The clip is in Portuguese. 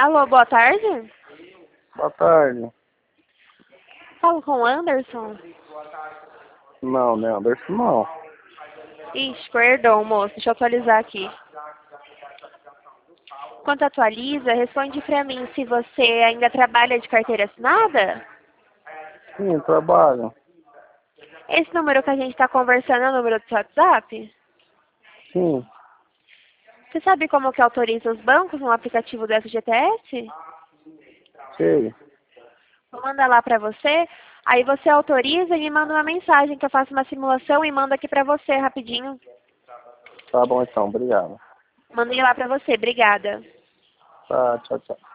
Alô, boa tarde. Boa tarde. Falo com o Anderson. Não, né, Anderson, não. Ixi, perdão, moço. Deixa eu atualizar aqui. Quando atualiza, responde pra mim se você ainda trabalha de carteira assinada. Sim, trabalho. Esse número que a gente está conversando é o número do seu WhatsApp? Sim, Você sabe como que autoriza os bancos no aplicativo do FGTS? sei. Vou mandar lá pra você. Aí você autoriza e me manda uma mensagem que eu faço uma simulação e mando aqui pra você rapidinho. Tá bom então, obrigado. Mandei lá pra você. Obrigada. Tá, tchau, tchau.